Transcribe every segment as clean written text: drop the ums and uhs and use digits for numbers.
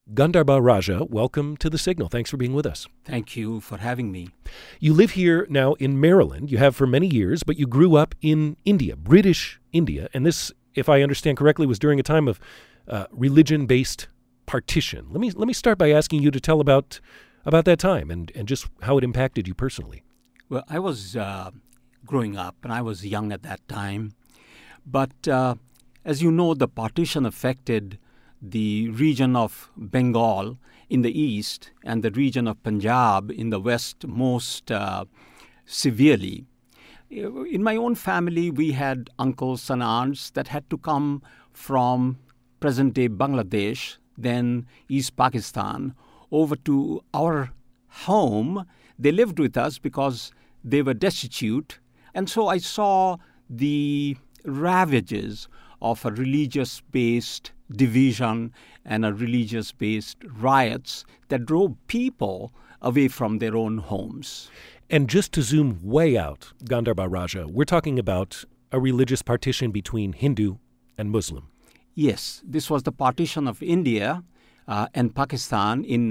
Gandharba Raja, welcome to The Signal. Thanks for being with us. Thank you for having me. You live here now in Maryland. You have for many years, but you grew up in India, British India. And this, if I understand correctly, was during a time of religion-based partition. Let me start by asking you to tell about that time and just how it impacted you personally. Well, I was growing up, and I was young at that time. But as you know, the partition affected the region of Bengal in the east and the region of Punjab in the west most severely. In my own family, we had uncles and aunts that had to come from present-day Bangladesh, then East Pakistan, over to our home. They lived with us because they were destitute. And so I saw the ravages of a religious-based division and a religious-based riots that drove people away from their own homes. And just to zoom way out, Gandharba Raja, we're talking about a religious partition between Hindu and Muslim. Yes, this was the partition of India and Pakistan in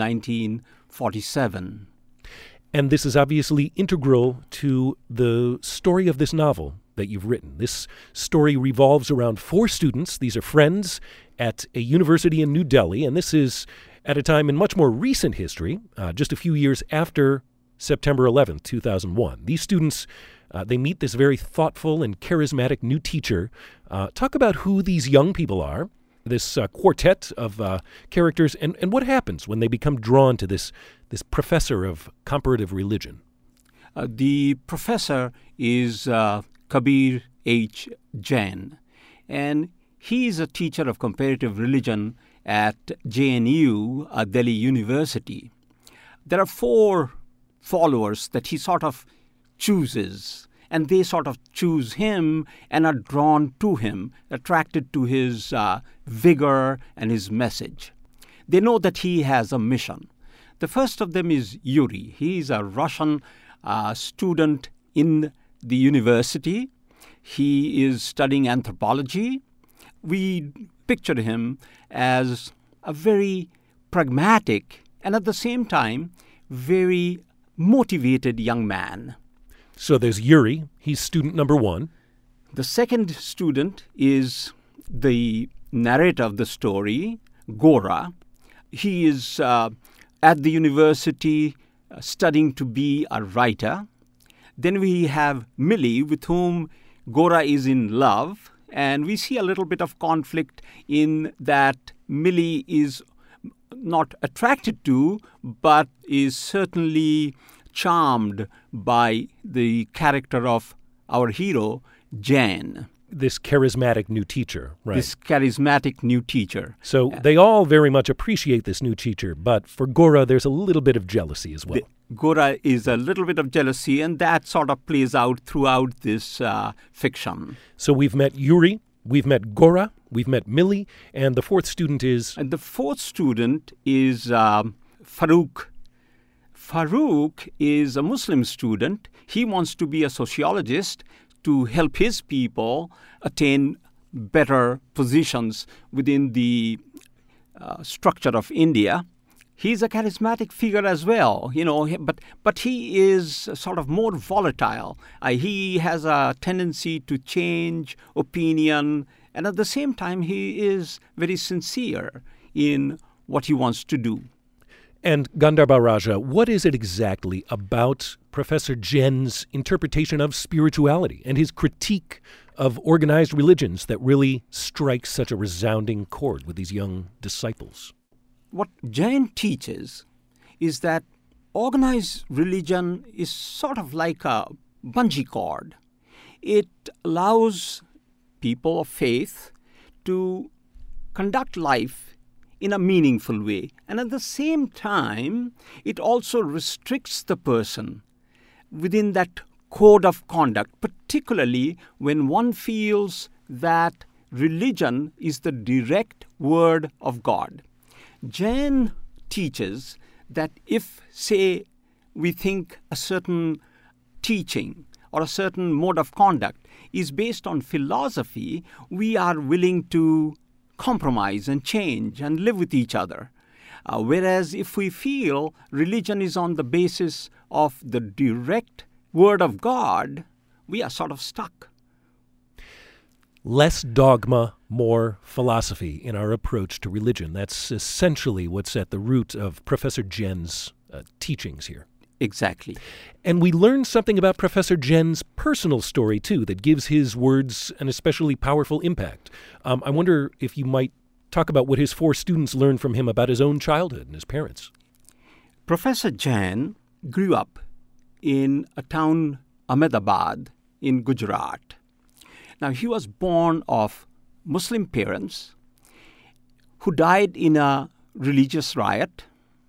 1947. And this is obviously integral to the story of this novel that you've written. This story revolves around four students. These are friends at a university in New Delhi, and this is at a time in much more recent history, just a few years after September 11th, 2001. These students, they meet this very thoughtful and charismatic new teacher. Talk about who these young people are, this quartet of characters, and what happens when they become drawn to this professor of comparative religion. The professor is Kabir H. Jain, and he is a teacher of comparative religion at JNU, Delhi University. There are four followers that he sort of chooses, and they sort of choose him and are drawn to him, attracted to his vigor and his message. They know that he has a mission. The first of them is Yuri. He is a Russian student in the university. He is studying anthropology. We picture him as a very pragmatic and at the same time very motivated young man. So there's Yuri. He's student number one. The second student is the narrator of the story, Gora. He is at the university studying to be a writer. Then we have Millie, with whom Gora is in love, and we see a little bit of conflict in that Millie is not attracted to, but is certainly charmed by the character of our hero, Jain. This charismatic new teacher, right? This charismatic new teacher. So they all very much appreciate this new teacher, but for Gora, there's a little bit of jealousy as well. Gora is a little bit of jealousy, and that sort of plays out throughout this fiction. So we've met Yuri, we've met Gora, we've met Millie, and the fourth student is... And the fourth student is Farooq. Farooq is a Muslim student. He wants to be a sociologist to help his people attain better positions within the structure of India. He's a charismatic figure as well, but he is sort of more volatile. He has a tendency to change opinion, and at the same time, he is very sincere in what he wants to do. And Gandharba Raja, what is it exactly about Professor Jain's interpretation of spirituality and his critique of organized religions that really strikes such a resounding chord with these young disciples? What Jain teaches is that organized religion is sort of like a bungee cord. It allows people of faith to conduct life in a meaningful way. And at the same time, it also restricts the person within that code of conduct, particularly when one feels that religion is the direct word of God. Jain teaches that if, say, we think a certain teaching or a certain mode of conduct is based on philosophy, we are willing to compromise and change and live with each other. Whereas if we feel religion is on the basis of the direct word of God, we are sort of stuck. Less dogma, more philosophy in our approach to religion. That's essentially what's at the root of Professor Jain's teachings here. Exactly. And we learn something about Professor Jain's personal story, too, that gives his words an especially powerful impact. I wonder if you might talk about what his 4 students learned from him about his own childhood and his parents. Professor Jain grew up in a town, Ahmedabad, in Gujarat. Now, he was born of Muslim parents who died in a religious riot.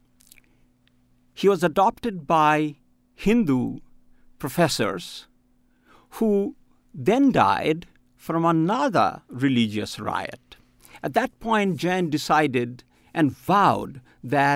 He was adopted by Hindu professors who then died from another religious riot. At that point, Jain decided and vowed that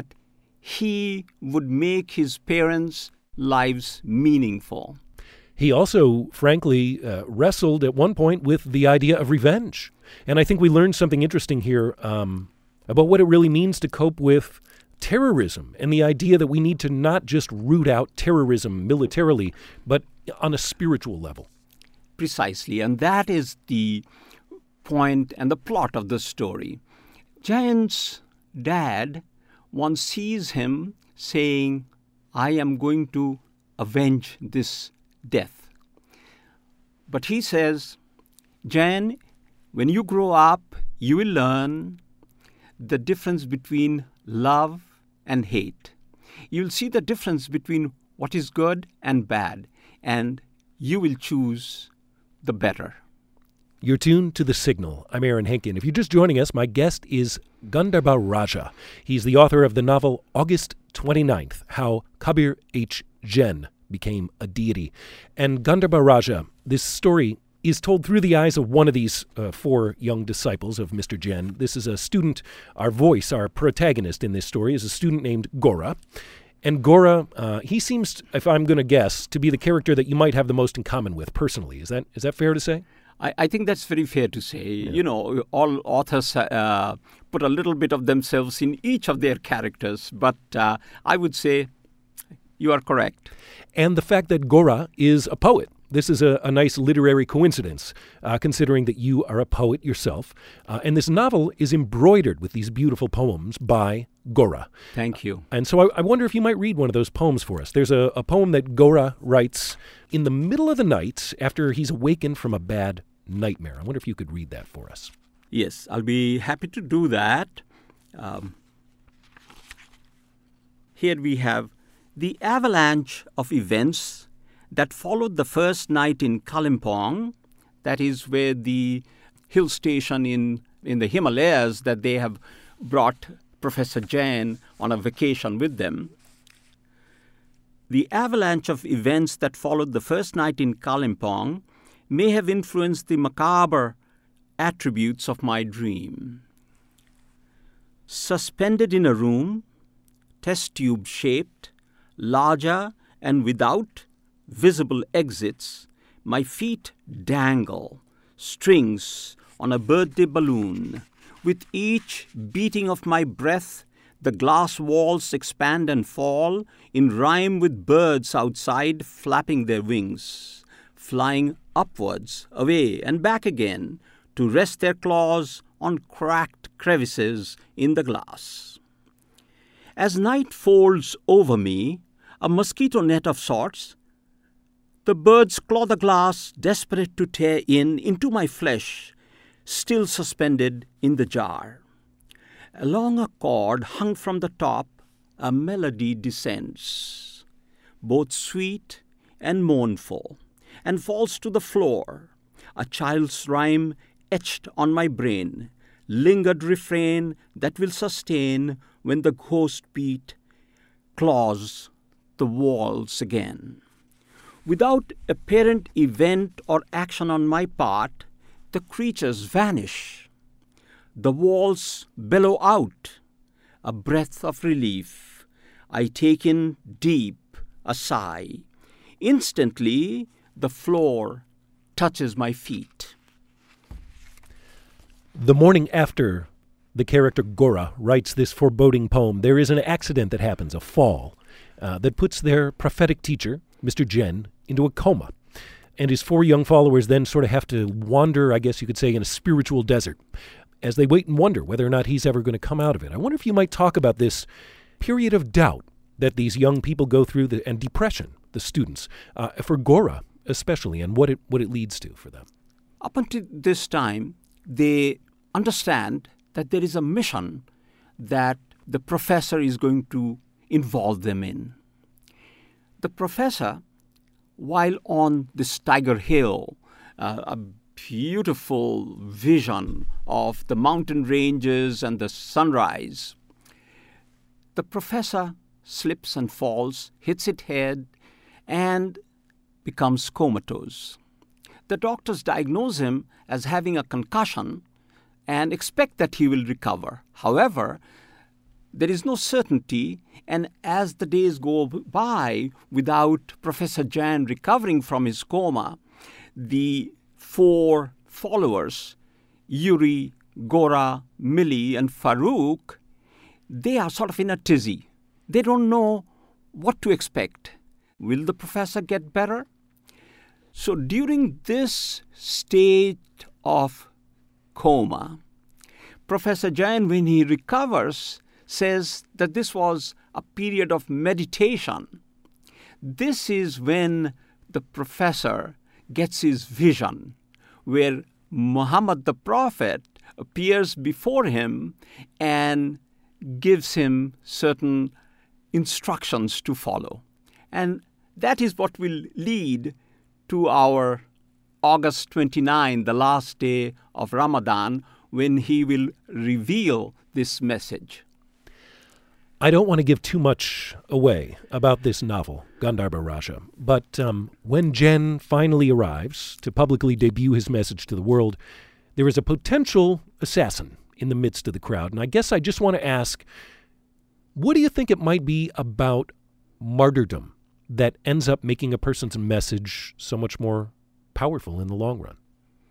he would make his parents' lives meaningful. He also, frankly, wrestled at one point with the idea of revenge. And I think we learned something interesting here about what it really means to cope with terrorism and the idea that we need to not just root out terrorism militarily, but on a spiritual level. Precisely, and that is the point and the plot of the story. Jain's dad once sees him saying, "I am going to avenge this death." But he says, "Jain, when you grow up, you will learn the difference between love and hate. You'll see the difference between what is good and bad, and you will choose the better." You're tuned to The Signal. I'm Aaron Henkin. If you're just joining us, my guest is Gandharba Raja. He's the author of the novel August 29th, How Kabir H. Jain Became a Deity. And Gandharba Raja, this story is told through the eyes of one of these 4 young disciples of Mr. Jain. This is a student, our protagonist in this story is a student named Gora. And Gora, he seems, if I'm going to guess, to be the character that you might have the most in common with personally. Is that fair to say? I think that's very fair to say. Yeah. You know, all authors put a little bit of themselves in each of their characters, but I would say you are correct. And the fact that Gora is a poet. This is a nice literary coincidence, considering that you are a poet yourself. And this novel is embroidered with these beautiful poems by Gora. Thank you. And so I wonder if you might read one of those poems for us. There's a poem that Gora writes in the middle of the night after he's awakened from a bad nightmare. I wonder if you could read that for us. Yes, I'll be happy to do that. Here we have the avalanche of events that followed the first night in Kalimpong, that is where the hill station in the Himalayas that they have brought Professor Jain on a vacation with them. The avalanche of events that followed the first night in Kalimpong may have influenced the macabre attributes of my dream. Suspended in a room, test tube shaped, larger and without visible exits, my feet dangle, strings on a birthday balloon. With each beating of my breath, the glass walls expand and fall in rhyme with birds outside flapping their wings, flying upwards, away and back again to rest their claws on cracked crevices in the glass. As night folds over me, a mosquito net of sorts, the birds claw the glass, desperate to tear into my flesh, still suspended in the jar. Along a cord hung from the top, a melody descends, both sweet and mournful, and falls to the floor, a child's rhyme etched on my brain, lingered refrain that will sustain when the ghost beat claws the walls again. Without apparent event or action on my part, the creatures vanish. The walls bellow out, a breath of relief. I take in deep a sigh. Instantly, the floor touches my feet. The morning after the character Gora writes this foreboding poem, there is an accident that happens, a fall, that puts their prophetic teacher, Mr. Jen, into a coma. And his 4 young followers then sort of have to wander, I guess you could say, in a spiritual desert as they wait and wonder whether or not he's ever going to come out of it. I wonder if you might talk about this period of doubt that these young people go through, and depression, the students, for Gora especially, and what it leads to for them. Up until this time, they understand that there is a mission that the professor is going to involve them in. The professor, while on this Tiger Hill, a beautiful vision of the mountain ranges and the sunrise, the professor slips and falls, hits his head, and becomes comatose. The doctors diagnose him as having a concussion and expect that he will recover. However, there is no certainty, and as the days go by without Professor Jan recovering from his coma, the 4 followers, Yuri, Gora, Millie, and Farouk, they are sort of in a tizzy. They don't know what to expect. Will the professor get better? So during this state of coma, Professor Jain, when he recovers, says that this was a period of meditation. This is when the professor gets his vision, where Muhammad the Prophet appears before him and gives him certain instructions to follow. And that is what will lead to our August 29, the last day of Ramadan, when he will reveal this message. I don't want to give too much away about this novel, Gandharva Raja, but when Jen finally arrives to publicly debut his message to the world, there is a potential assassin in the midst of the crowd. And I guess I just want to ask, what do you think it might be about martyrdom that ends up making a person's message so much more powerful in the long run?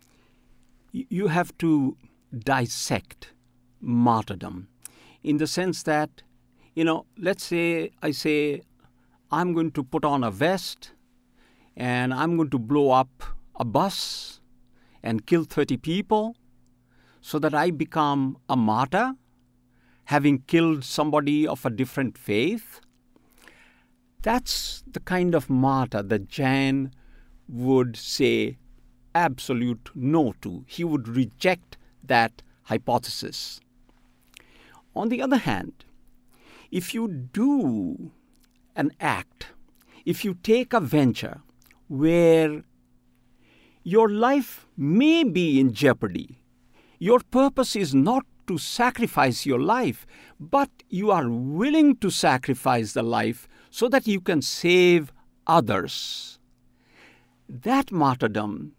You have to dissect martyrdom in the sense that, let's say I say, I'm going to put on a vest and I'm going to blow up a bus and kill 30 people so that I become a martyr, having killed somebody of a different faith. That's the kind of martyr that Jain would say absolute no to. He would reject that hypothesis. On the other hand, if you do an act, if you take a venture where your life may be in jeopardy, your purpose is not to sacrifice your life, but you are willing to sacrifice the life so that you can save others. That martyrdom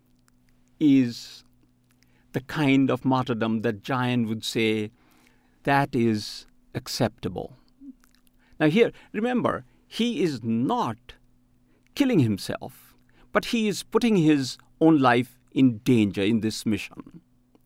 is the kind of martyrdom that Jain would say that is acceptable. Now here, remember, he is not killing himself, but he is putting his own life in danger in this mission.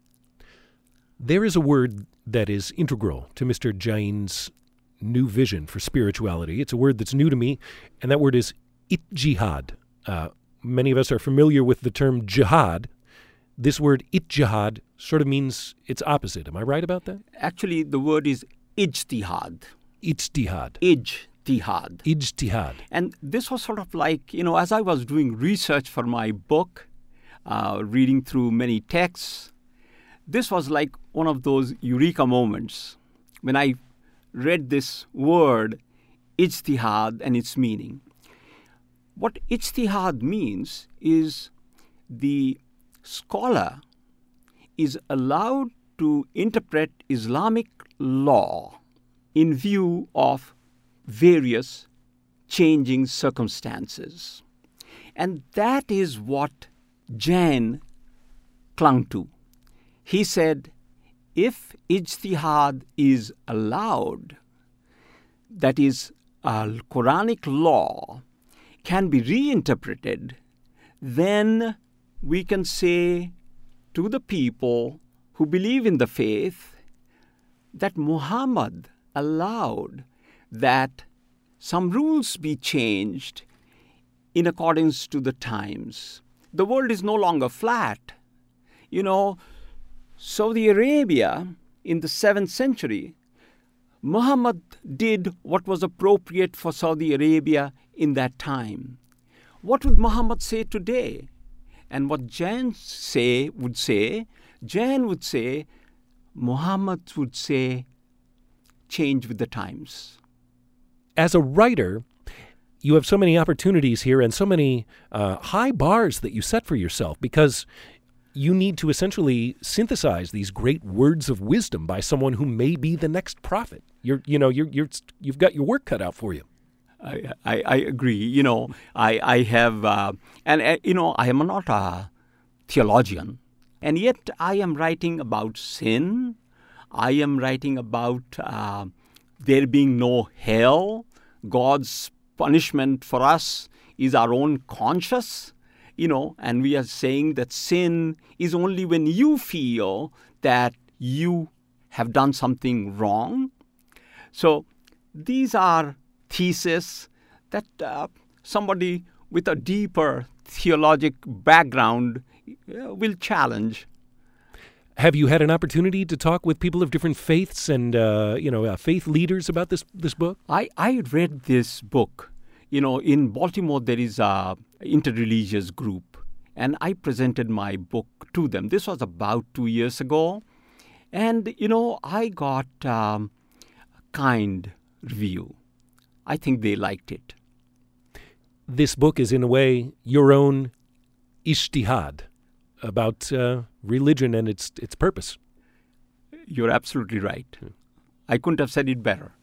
There is a word that is integral to Mr. Jain's new vision for spirituality. It's a word that's new to me, and that word is ijtihad. Many of us are familiar with the term jihad. This word ijtihad sort of means its opposite. Am I right about that? Actually, the word is ijtihad. Ijtihad. Ijtihad. Ijtihad. And this was sort of like, as I was doing research for my book, reading through many texts, this was like one of those eureka moments when I read this word, ijtihad, and its meaning. What ijtihad means is the scholar is allowed to interpret Islamic law in view of various changing circumstances. And that is what Jain clung to. He said, if ijtihad is allowed, that is, Quranic law can be reinterpreted, then we can say to the people who believe in the faith, that Muhammad allowed that some rules be changed in accordance to the times. The world is no longer flat. Saudi Arabia in the 7th century, Muhammad did what was appropriate for Saudi Arabia in that time. What would Muhammad say today? And what Jan would say, Muhammad would say, change with the times. As a writer, you have so many opportunities here and so many high bars that you set for yourself, because you need to essentially synthesize these great words of wisdom by someone who may be the next prophet. You've got your work cut out for you. I agree. I have, I am not a theologian, and yet I am writing about sin. I am writing about there being no hell. God's punishment for us is our own conscience. And we are saying that sin is only when you feel that you have done something wrong. So these are theses that somebody with a deeper theologic background will challenge. Have you had an opportunity to talk with people of different faiths and faith leaders about this book? I read this book. In Baltimore, there is a interreligious group, and I presented my book to them. This was about 2 years ago, and I got a kind review. I think they liked it. This book is, in a way, your own ijtihad about religion and its purpose. You're absolutely right. I couldn't have said it better.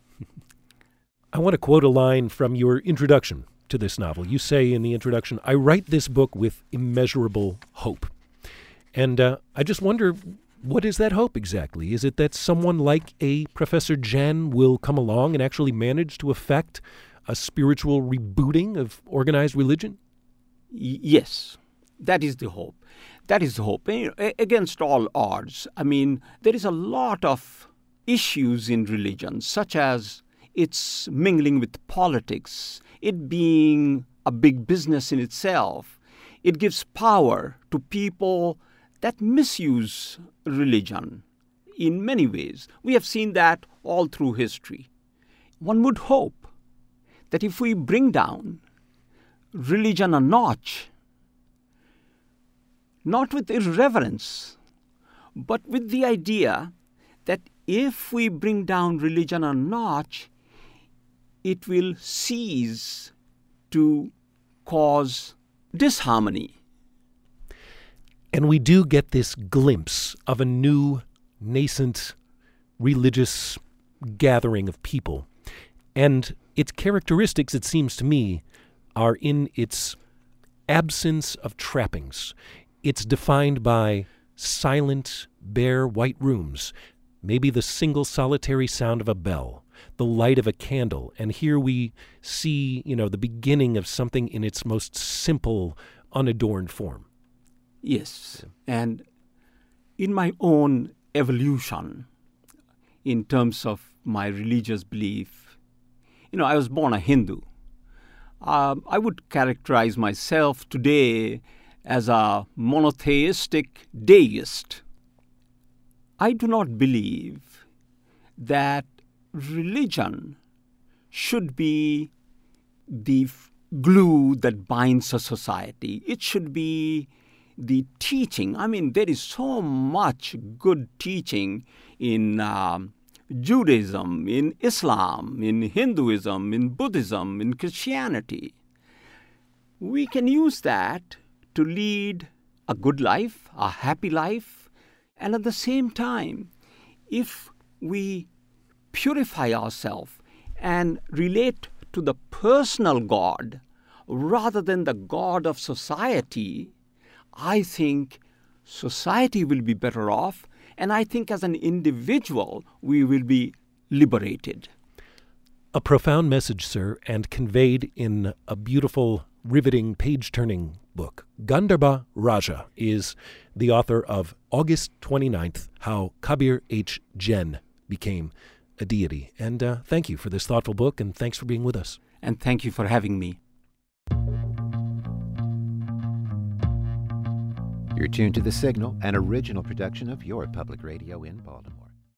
I want to quote a line from your introduction to this novel. You say in the introduction, "I write this book with immeasurable hope." And I just wonder, what is that hope exactly? Is it that someone like a Professor Jan will come along and actually manage to effect a spiritual rebooting of organized religion? Yes, that is the hope. That is the hope. Against all odds, there is a lot of issues in religion, such as its mingling with politics, it being a big business in itself. It gives power to people that misuse religion in many ways. We have seen that all through history. One would hope that if we bring down religion a notch, not with irreverence, but with the idea that if we bring down religion a notch, it will cease to cause disharmony. And we do get this glimpse of a new, nascent, religious gathering of people. And its characteristics, it seems to me, are in its absence of trappings. It's defined by silent, bare white rooms, maybe the single solitary sound of a bell, the light of a candle. And here we see, the beginning of something in its most simple, unadorned form. Yes. And in my own evolution, in terms of my religious belief, I was born a Hindu. I would characterize myself today as a monotheistic deist. I do not believe that religion should be the glue that binds a society. It should be the teaching. There is so much good teaching in Judaism, in Islam, in Hinduism, in Buddhism, in Christianity. We can use that to lead a good life, a happy life, and at the same time, if we purify ourselves and relate to the personal God rather than the God of society, I think society will be better off, and I think as an individual we will be liberated. A profound message, sir, and conveyed in a beautiful, riveting, page-turning book. Gandharba Raja is the author of August 29th, How Kabir H. Jain became a deity. And thank you for this thoughtful book, and thanks for being with us. And thank you for having me. You're tuned to The Signal, an original production of your public radio in Baltimore.